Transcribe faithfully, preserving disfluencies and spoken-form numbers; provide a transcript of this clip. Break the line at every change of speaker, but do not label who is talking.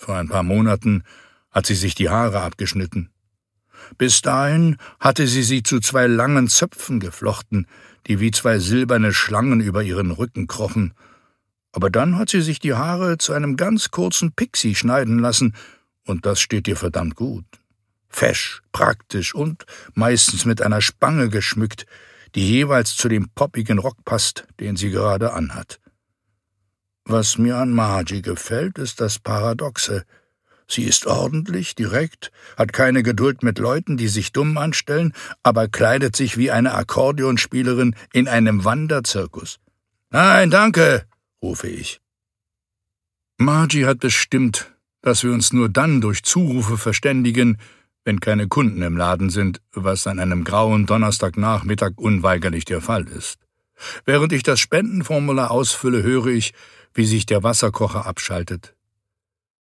Vor ein paar Monaten hat sie sich die Haare abgeschnitten. Bis dahin hatte sie sie zu zwei langen Zöpfen geflochten, die wie zwei silberne Schlangen über ihren Rücken krochen. Aber dann hat sie sich die Haare zu einem ganz kurzen Pixie schneiden lassen, und das steht ihr verdammt gut. Fesch, praktisch und meistens mit einer Spange geschmückt, die jeweils zu dem poppigen Rock passt, den sie gerade anhat. Was mir an Margie gefällt, ist das Paradoxe. Sie ist ordentlich, direkt, hat keine Geduld mit Leuten, die sich dumm anstellen, aber kleidet sich wie eine Akkordeonspielerin in einem Wanderzirkus. »Nein, danke«, rufe ich. Margie hat bestimmt, dass wir uns nur dann durch Zurufe verständigen, wenn keine Kunden im Laden sind, was an einem grauen Donnerstagnachmittag unweigerlich der Fall ist. Während ich das Spendenformular ausfülle, höre ich, wie sich der Wasserkocher abschaltet.